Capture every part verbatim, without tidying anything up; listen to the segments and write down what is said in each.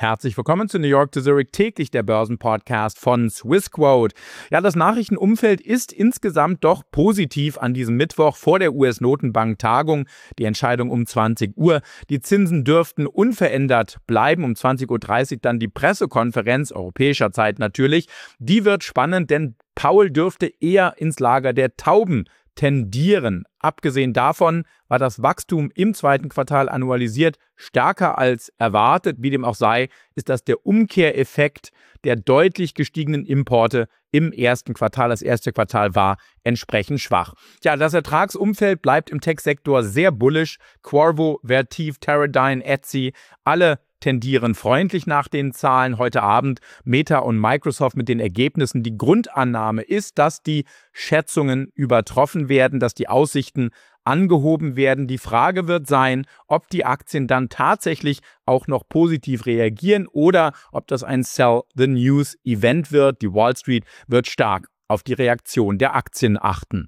Herzlich willkommen zu New York to Zurich, täglich der Börsenpodcast von Swissquote. Ja, das Nachrichtenumfeld ist insgesamt doch positiv an diesem Mittwoch vor der U S-Notenbank-Tagung. Die Entscheidung um zwanzig Uhr. Die Zinsen dürften unverändert bleiben. Um zwanzig Uhr dreißig dann die Pressekonferenz, europäischer Zeit natürlich. Die wird spannend, denn Powell dürfte eher ins Lager der Tauben tendieren. Abgesehen davon war das Wachstum im zweiten Quartal annualisiert stärker als erwartet. Wie dem auch sei, ist das der Umkehreffekt der deutlich gestiegenen Importe im ersten Quartal. Das erste Quartal war entsprechend schwach. Ja, das Ertragsumfeld bleibt im Tech-Sektor sehr bullish. Qorvo, Vertiv, Teradyne, Etsy, alle tendieren freundlich nach den Zahlen. Heute Abend Meta und Microsoft mit den Ergebnissen. Die Grundannahme ist, dass die Schätzungen übertroffen werden, dass die Aussichten angehoben werden. Die Frage wird sein, ob die Aktien dann tatsächlich auch noch positiv reagieren oder ob das ein Sell-the-News-Event wird. Die Wall Street wird stark auf die Reaktion der Aktien achten.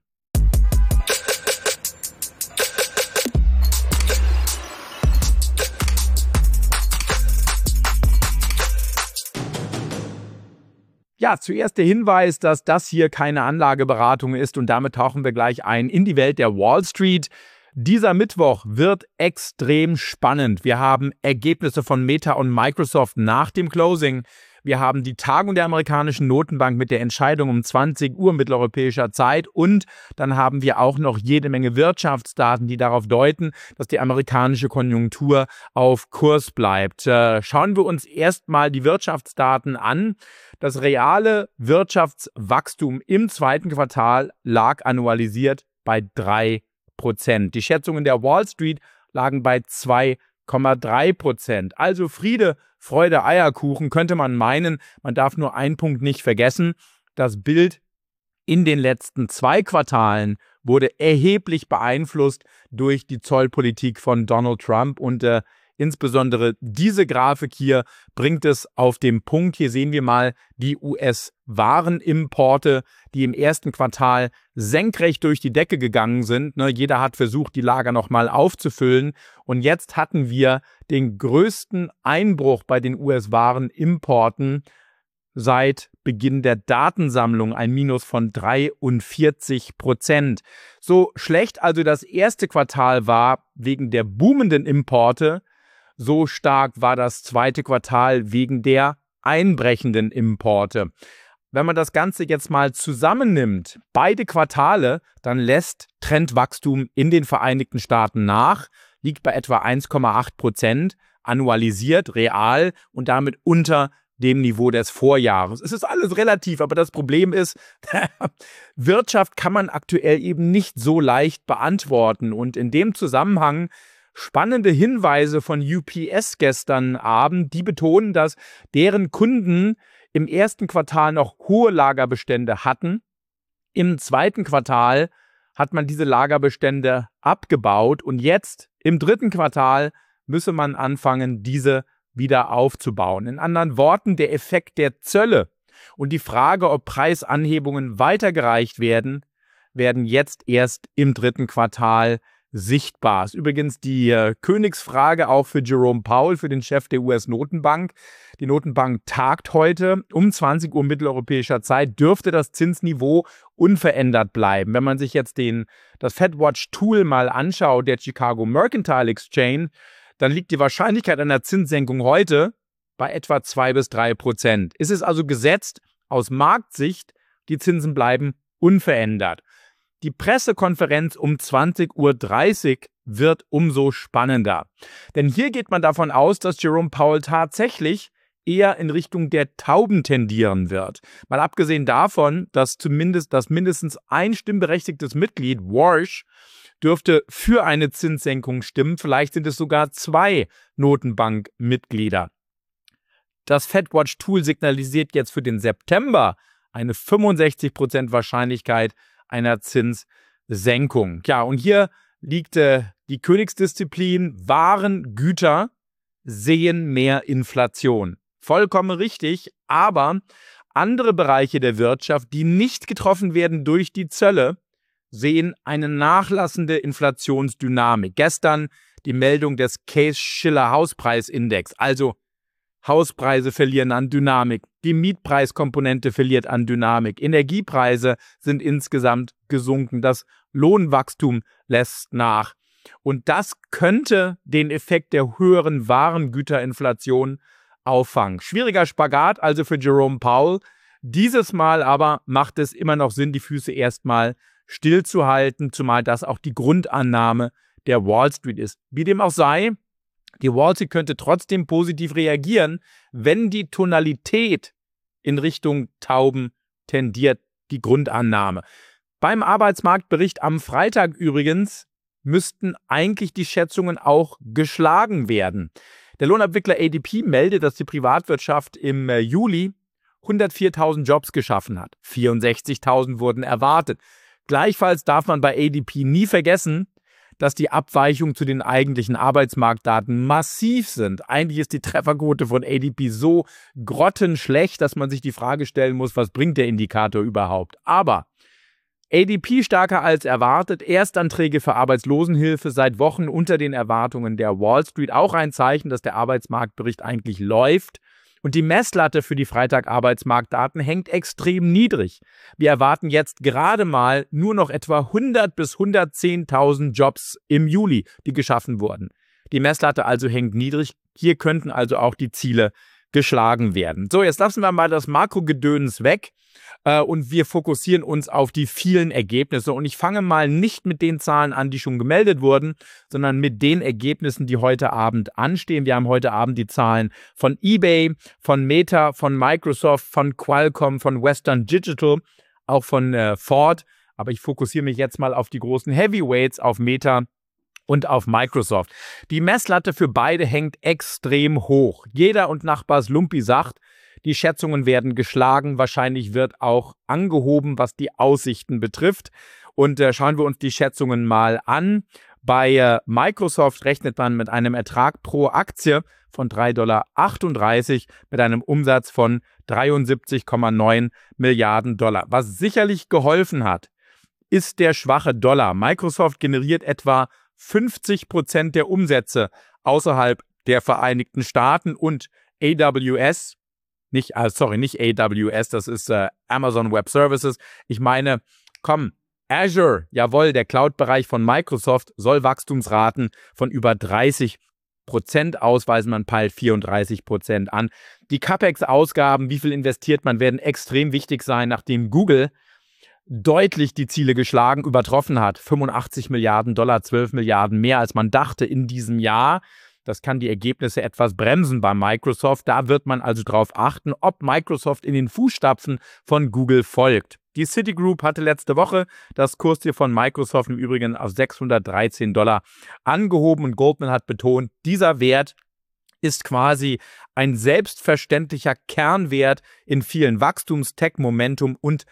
Ja, zuerst der Hinweis, dass das hier keine Anlageberatung ist und damit tauchen wir gleich ein in die Welt der Wall Street. Dieser Mittwoch wird extrem spannend. Wir haben Ergebnisse von Meta und Microsoft nach dem Closing. Wir haben die Tagung der amerikanischen Notenbank mit der Entscheidung um zwanzig Uhr mitteleuropäischer Zeit und dann haben wir auch noch jede Menge Wirtschaftsdaten, die darauf deuten, dass die amerikanische Konjunktur auf Kurs bleibt. Äh, schauen wir uns erstmal die Wirtschaftsdaten an. Das reale Wirtschaftswachstum im zweiten Quartal lag annualisiert bei drei Prozent. Die Schätzungen der Wall Street lagen bei zwei Komma drei Prozent. Also Friede, Freude, Eierkuchen könnte man meinen. Man darf nur einen Punkt nicht vergessen. Das Bild in den letzten zwei Quartalen wurde erheblich beeinflusst durch die Zollpolitik von Donald Trump und äh, insbesondere diese Grafik hier bringt es auf den Punkt. Hier sehen wir mal die U S-Warenimporte, die im ersten Quartal senkrecht durch die Decke gegangen sind. Ne, jeder hat versucht, die Lager nochmal aufzufüllen. Und jetzt hatten wir den größten Einbruch bei den U S-Warenimporten seit Beginn der Datensammlung, ein Minus von dreiundvierzig Prozent. So schlecht also das erste Quartal war wegen der boomenden Importe, so stark war das zweite Quartal wegen der einbrechenden Importe. Wenn man das Ganze jetzt mal zusammennimmt, beide Quartale, dann lässt Trendwachstum in den Vereinigten Staaten nach, liegt bei etwa eins Komma acht Prozent, annualisiert, real und damit unter dem Niveau des Vorjahres. Es ist alles relativ, aber das Problem ist, Wirtschaft kann man aktuell eben nicht so leicht beantworten. Und in dem Zusammenhang spannende Hinweise von U P S gestern Abend, die betonen, dass deren Kunden im ersten Quartal noch hohe Lagerbestände hatten. Im zweiten Quartal hat man diese Lagerbestände abgebaut und jetzt im dritten Quartal müsse man anfangen, diese wieder aufzubauen. In anderen Worten, der Effekt der Zölle und die Frage, ob Preisanhebungen weitergereicht werden, werden jetzt erst im dritten Quartal sichtbar. Ist übrigens die äh, Königsfrage auch für Jerome Powell, für den Chef der U S-Notenbank. Die Notenbank tagt heute um zwanzig Uhr mitteleuropäischer Zeit. Dürfte das Zinsniveau unverändert bleiben? Wenn man sich jetzt den, das FedWatch-Tool mal anschaut, der Chicago Mercantile Exchange, dann liegt die Wahrscheinlichkeit einer Zinssenkung heute bei etwa zwei bis drei Prozent. Ist es also gesetzt aus Marktsicht, die Zinsen bleiben unverändert. Die Pressekonferenz um zwanzig Uhr dreißig wird umso spannender. Denn hier geht man davon aus, dass Jerome Powell tatsächlich eher in Richtung der Tauben tendieren wird. Mal abgesehen davon, dass zumindest das mindestens ein stimmberechtigtes Mitglied, Warsh, dürfte für eine Zinssenkung stimmen. Vielleicht sind es sogar zwei Notenbankmitglieder. Das FedWatch-Tool signalisiert jetzt für den September eine fünfundsechzig Prozent Wahrscheinlichkeit einer Zinssenkung. Ja, und hier liegt äh, die Königsdisziplin. Waren, Güter sehen mehr Inflation. Vollkommen richtig, aber andere Bereiche der Wirtschaft, die nicht getroffen werden durch die Zölle, sehen eine nachlassende Inflationsdynamik. Gestern die Meldung des Case-Shiller Hauspreisindex, also Hauspreise verlieren an Dynamik, die Mietpreiskomponente verliert an Dynamik, Energiepreise sind insgesamt gesunken, das Lohnwachstum lässt nach. Und das könnte den Effekt der höheren Warengüterinflation auffangen. Schwieriger Spagat also für Jerome Powell. Dieses Mal aber macht es immer noch Sinn, die Füße erstmal stillzuhalten, zumal das auch die Grundannahme der Wall Street ist. Wie dem auch sei, die Wall Street könnte trotzdem positiv reagieren, wenn die Tonalität in Richtung Tauben tendiert, die Grundannahme. Beim Arbeitsmarktbericht am Freitag übrigens müssten eigentlich die Schätzungen auch geschlagen werden. Der Lohnabwickler A D P meldet, dass die Privatwirtschaft im Juli hundertviertausend Jobs geschaffen hat. vierundsechzigtausend wurden erwartet. Gleichfalls darf man bei A D P nie vergessen, dass die Abweichungen zu den eigentlichen Arbeitsmarktdaten massiv sind. Eigentlich ist die Trefferquote von A D P so grottenschlecht, dass man sich die Frage stellen muss, was bringt der Indikator überhaupt? Aber A D P stärker als erwartet, Erstanträge für Arbeitslosenhilfe seit Wochen unter den Erwartungen der Wall Street. Auch ein Zeichen, dass der Arbeitsmarktbericht eigentlich läuft. Und die Messlatte für die Freitag-Arbeitsmarktdaten hängt extrem niedrig. Wir erwarten jetzt gerade mal nur noch etwa hundert bis hundertzehntausend Jobs im Juli, die geschaffen wurden. Die Messlatte also hängt niedrig. Hier könnten also auch die Ziele geschlagen werden. So, jetzt lassen wir mal das Makrogedöns weg äh, und wir fokussieren uns auf die vielen Ergebnisse. Und ich fange mal nicht mit den Zahlen an, die schon gemeldet wurden, sondern mit den Ergebnissen, die heute Abend anstehen. Wir haben heute Abend die Zahlen von eBay, von Meta, von Microsoft, von Qualcomm, von Western Digital, auch von äh, Ford. Aber ich fokussiere mich jetzt mal auf die großen Heavyweights, auf Meta und auf Microsoft. Die Messlatte für beide hängt extrem hoch. Jeder und Nachbars Lumpi sagt, die Schätzungen werden geschlagen. Wahrscheinlich wird auch angehoben, was die Aussichten betrifft. Und äh, schauen wir uns die Schätzungen mal an. Bei äh, Microsoft rechnet man mit einem Ertrag pro Aktie von drei Komma achtunddreißig Dollar mit einem Umsatz von dreiundsiebzig Komma neun Milliarden Dollar. Was sicherlich geholfen hat, ist der schwache Dollar. Microsoft generiert etwa fünfzig Prozent der Umsätze außerhalb der Vereinigten Staaten und A W S, nicht, äh, sorry, nicht A W S, das ist äh, Amazon Web Services. Ich meine, komm, Azure, jawohl, der Cloud-Bereich von Microsoft soll Wachstumsraten von über dreißig Prozent ausweisen, man peilt vierunddreißig Prozent an. Die CapEx-Ausgaben, wie viel investiert man, werden extrem wichtig sein, nachdem Google deutlich die Ziele geschlagen, übertroffen hat. fünfundachtzig Milliarden Dollar, zwölf Milliarden mehr, als man dachte in diesem Jahr. Das kann die Ergebnisse etwas bremsen bei Microsoft. Da wird man also darauf achten, ob Microsoft in den Fußstapfen von Google folgt. Die Citigroup hatte letzte Woche das Kursziel von Microsoft im Übrigen auf sechshundertdreizehn Dollar angehoben und Goldman hat betont, dieser Wert ist quasi ein selbstverständlicher Kernwert in vielen Wachstums-, Tech-, Momentum- und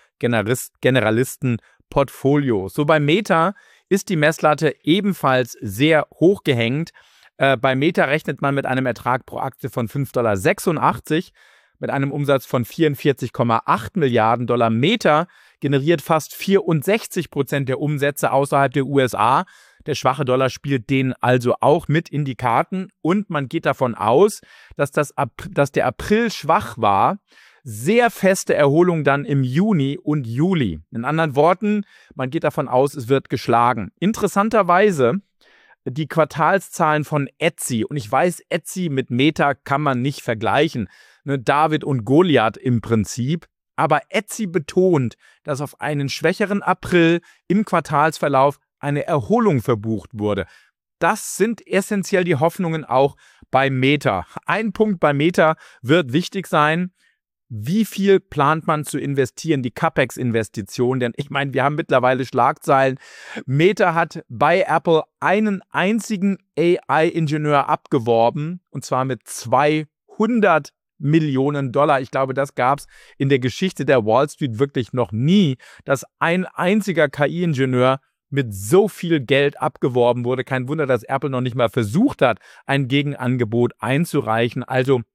Generalisten-Portfolios. So bei Meta ist die Messlatte ebenfalls sehr hoch gehängt. Äh, bei Meta rechnet man mit einem Ertrag pro Aktie von fünf Komma sechsundachtzig Dollar mit einem Umsatz von vierundvierzig Komma acht Milliarden Dollar. Meta generiert fast vierundsechzig Prozent der Umsätze außerhalb der U S A. Der schwache Dollar spielt denen also auch mit in die Karten und man geht davon aus, dass, das Ap- dass der April schwach war. Sehr feste Erholung dann im Juni und Juli. In anderen Worten, man geht davon aus, es wird geschlagen. Interessanterweise die Quartalszahlen von Etsy. Und ich weiß, Etsy mit Meta kann man nicht vergleichen. Ne, David und Goliath im Prinzip. Aber Etsy betont, dass auf einen schwächeren April im Quartalsverlauf eine Erholung verbucht wurde. Das sind essentiell die Hoffnungen auch bei Meta. Ein Punkt bei Meta wird wichtig sein. Wie viel plant man zu investieren, die CapEx-Investition? Denn ich meine, wir haben mittlerweile Schlagzeilen. Meta hat bei Apple einen einzigen A I-Ingenieur abgeworben, und zwar mit zweihundert Millionen Dollar. Ich glaube, das gab es in der Geschichte der Wall Street wirklich noch nie, dass ein einziger K I-Ingenieur mit so viel Geld abgeworben wurde. Kein Wunder, dass Apple noch nicht mal versucht hat, ein Gegenangebot einzureichen. Also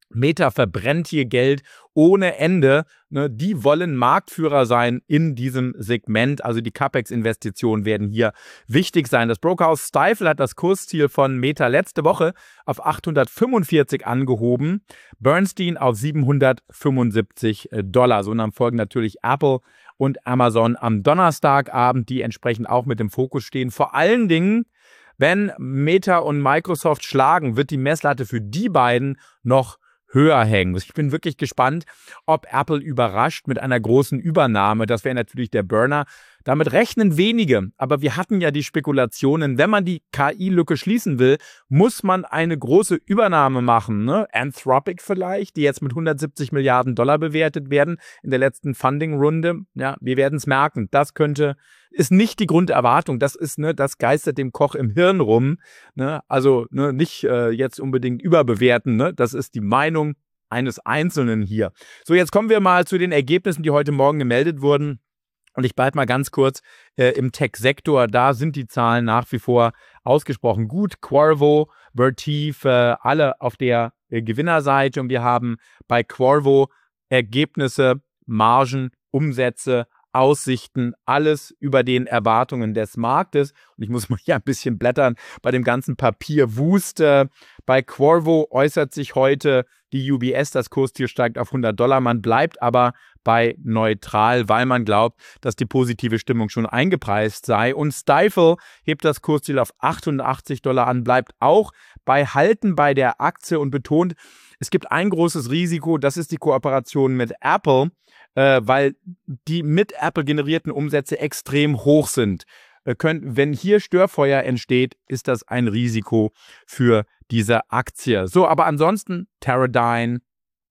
Meta verbrennt hier Geld ohne Ende. Ne, die wollen Marktführer sein in diesem Segment. Also die CapEx-Investitionen werden hier wichtig sein. Das Brokerhaus Stifel hat das Kursziel von Meta letzte Woche auf achthundertfünfundvierzig angehoben, Bernstein auf siebenhundertfünfundsiebzig Dollar. So, und dann folgen natürlich Apple und Amazon am Donnerstagabend, die entsprechend auch mit im Fokus stehen. Vor allen Dingen, wenn Meta und Microsoft schlagen, wird die Messlatte für die beiden noch höher hängen. Ich bin wirklich gespannt, ob Apple überrascht mit einer großen Übernahme. Das wäre natürlich der Burner. Damit rechnen wenige, aber wir hatten ja die Spekulationen, wenn man die K I-Lücke schließen will, muss man eine große Übernahme machen. Ne? Anthropic vielleicht, die jetzt mit hundertsiebzig Milliarden Dollar bewertet werden in der letzten Funding-Runde. Ja, wir werden es merken. Das könnte, ist nicht die Grunderwartung. Das ist, ne, das geistert dem Koch im Hirn rum. Ne? Also ne, nicht äh, jetzt unbedingt überbewerten. Ne? Das ist die Meinung eines Einzelnen hier. So, jetzt kommen wir mal zu den Ergebnissen, die heute Morgen gemeldet wurden. Und ich bleibe mal ganz kurz äh, im Tech-Sektor. Da sind die Zahlen nach wie vor ausgesprochen gut. Qorvo, Vertiv, äh, alle auf der äh, Gewinnerseite. Und wir haben bei Qorvo Ergebnisse, Margen, Umsätze, Aussichten, alles über den Erwartungen des Marktes. Und ich muss mal hier ein bisschen blättern bei dem ganzen Papierwust. Äh, bei Qorvo äußert sich heute die U B S, das Kursziel steigt auf hundert Dollar. Man bleibt aber bei neutral, weil man glaubt, dass die positive Stimmung schon eingepreist sei. Und Stifel hebt das Kursziel auf achtundachtzig Dollar an, bleibt auch bei Halten bei der Aktie und betont, es gibt ein großes Risiko, das ist die Kooperation mit Apple, äh, weil die mit Apple generierten Umsätze extrem hoch sind. Äh, könnt, wenn hier Störfeuer entsteht, ist das ein Risiko für diese Aktie. So, aber ansonsten Teradyne,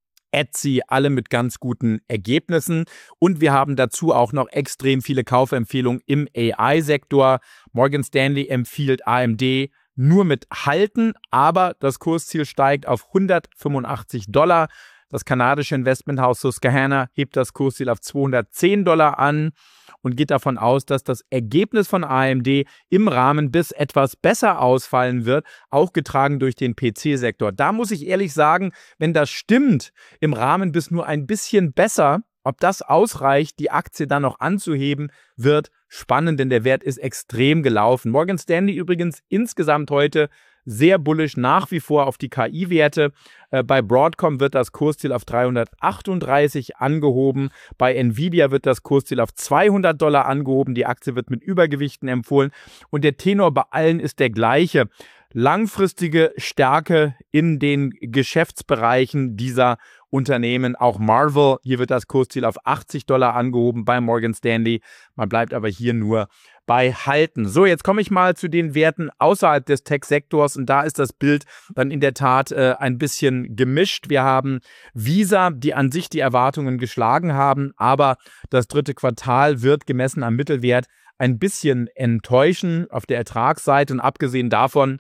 Etsy, alle mit ganz guten Ergebnissen. Und wir haben dazu auch noch extrem viele Kaufempfehlungen im A I-Sektor. Morgan Stanley empfiehlt A M D nur mit Halten, aber das Kursziel steigt auf hundertfünfundachtzig Dollar. Das kanadische Investmenthaus Susquehanna hebt das Kursziel auf zweihundertzehn Dollar an und geht davon aus, dass das Ergebnis von A M D im Rahmen bis etwas besser ausfallen wird, auch getragen durch den P C-Sektor. Da muss ich ehrlich sagen, wenn das stimmt, im Rahmen bis nur ein bisschen besser, ob das ausreicht, die Aktie dann noch anzuheben, wird spannend, denn der Wert ist extrem gelaufen. Morgan Stanley übrigens insgesamt heute sehr bullish nach wie vor auf die K I-Werte. Äh, bei Broadcom wird das Kursziel auf dreihundertachtunddreißig angehoben. Bei Nvidia wird das Kursziel auf zweihundert Dollar angehoben. Die Aktie wird mit Übergewichten empfohlen. Und der Tenor bei allen ist der gleiche. Langfristige Stärke in den Geschäftsbereichen dieser Unternehmen. Auch Marvel, hier wird das Kursziel auf achtzig Dollar angehoben bei Morgan Stanley. Man bleibt aber hier nur bei Halten. So, jetzt komme ich mal zu den Werten außerhalb des Tech-Sektors und da ist das Bild dann in der Tat äh, ein bisschen gemischt. Wir haben Visa, die an sich die Erwartungen geschlagen haben, aber das dritte Quartal wird gemessen am Mittelwert ein bisschen enttäuschen auf der Ertragsseite und abgesehen davon,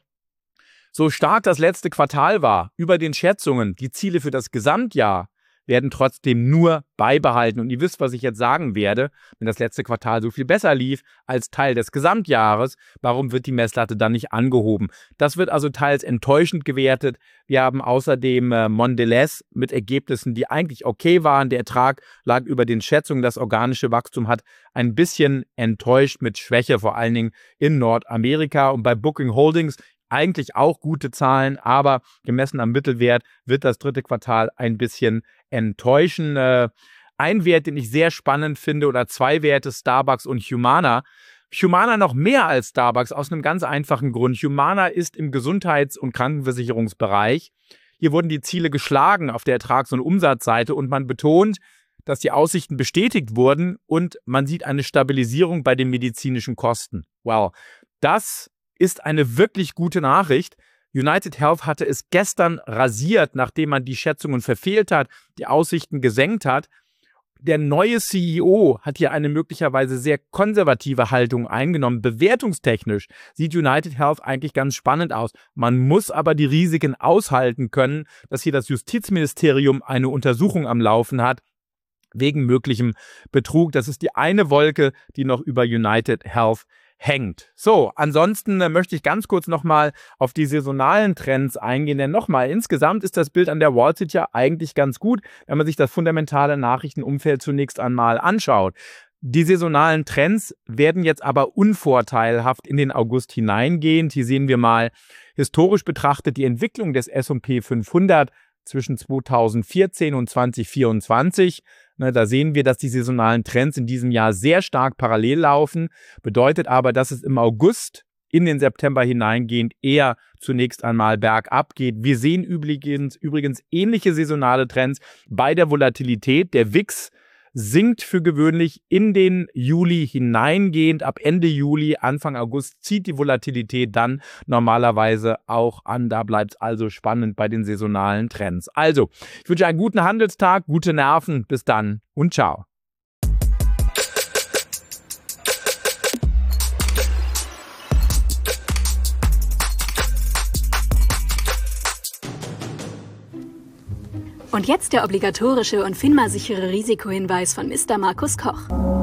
so stark das letzte Quartal war, über den Schätzungen, die Ziele für das Gesamtjahr werden trotzdem nur beibehalten. Und ihr wisst, was ich jetzt sagen werde, wenn das letzte Quartal so viel besser lief als Teil des Gesamtjahres, warum wird die Messlatte dann nicht angehoben? Das wird also teils enttäuschend gewertet. Wir haben außerdem äh, Mondelez mit Ergebnissen, die eigentlich okay waren. Der Ertrag lag über den Schätzungen. Das organische Wachstum hat ein bisschen enttäuscht mit Schwäche, vor allen Dingen in Nordamerika. Und bei Booking Holdings eigentlich auch gute Zahlen, aber gemessen am Mittelwert wird das dritte Quartal ein bisschen enttäuschen. Äh, ein Wert, den ich sehr spannend finde, oder zwei Werte, Starbucks und Humana. Humana noch mehr als Starbucks aus einem ganz einfachen Grund. Humana ist im Gesundheits- und Krankenversicherungsbereich. Hier wurden die Ziele geschlagen auf der Ertrags- und Umsatzseite und man betont, dass die Aussichten bestätigt wurden und man sieht eine Stabilisierung bei den medizinischen Kosten. Wow, das ist eine wirklich gute Nachricht. United Health hatte es gestern rasiert, nachdem man die Schätzungen verfehlt hat, die Aussichten gesenkt hat. Der neue C E O hat hier eine möglicherweise sehr konservative Haltung eingenommen. Bewertungstechnisch sieht United Health eigentlich ganz spannend aus. Man muss aber die Risiken aushalten können, dass hier das Justizministerium eine Untersuchung am Laufen hat wegen möglichem Betrug. Das ist die eine Wolke, die noch über United Health hängt. So, ansonsten äh, möchte ich ganz kurz nochmal auf die saisonalen Trends eingehen, denn nochmal, insgesamt ist das Bild an der Wall Street ja eigentlich ganz gut, wenn man sich das fundamentale Nachrichtenumfeld zunächst einmal anschaut. Die saisonalen Trends werden jetzt aber unvorteilhaft in den August hineingehend. Hier sehen wir mal historisch betrachtet die Entwicklung des S und P fünfhundert zwischen zweitausendvierzehn und zweitausendvierundzwanzig. Ne, da sehen wir, dass die saisonalen Trends in diesem Jahr sehr stark parallel laufen. Bedeutet aber, dass es im August in den September hineingehend eher zunächst einmal bergab geht. Wir sehen übrigens, übrigens ähnliche saisonale Trends bei der Volatilität. Der V I X sinkt für gewöhnlich in den Juli hineingehend. Ab Ende Juli, Anfang August zieht die Volatilität dann normalerweise auch an. Da bleibt es also spannend bei den saisonalen Trends. Also, ich wünsche einen guten Handelstag, gute Nerven. Bis dann und ciao. Und jetzt der obligatorische und FINMA-sichere Risikohinweis von Mister Markus Koch.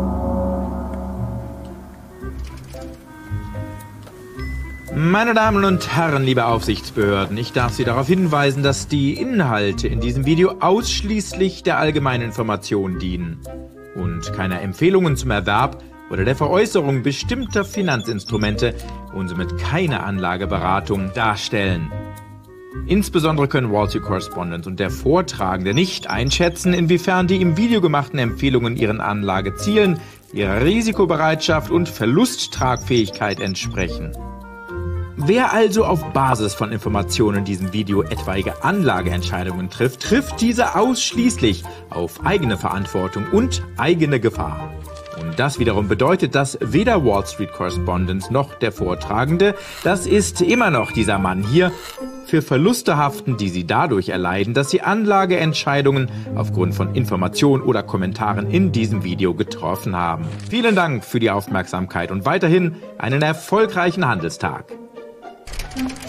Meine Damen und Herren, liebe Aufsichtsbehörden, ich darf Sie darauf hinweisen, dass die Inhalte in diesem Video ausschließlich der allgemeinen Information dienen und keine Empfehlungen zum Erwerb oder der Veräußerung bestimmter Finanzinstrumente und somit keine Anlageberatung darstellen. Insbesondere können Wall Street Correspondent und der Vortragende nicht einschätzen, inwiefern die im Video gemachten Empfehlungen ihren Anlagezielen, ihrer Risikobereitschaft und Verlusttragfähigkeit entsprechen. Wer also auf Basis von Informationen in diesem Video etwaige Anlageentscheidungen trifft, trifft diese ausschließlich auf eigene Verantwortung und eigene Gefahr. Und das wiederum bedeutet, dass weder Wall Street Correspondent noch der Vortragende, das ist immer noch dieser Mann hier, für Verluste haften, die sie dadurch erleiden, dass sie Anlageentscheidungen aufgrund von Informationen oder Kommentaren in diesem Video getroffen haben. Vielen Dank für die Aufmerksamkeit und weiterhin einen erfolgreichen Handelstag.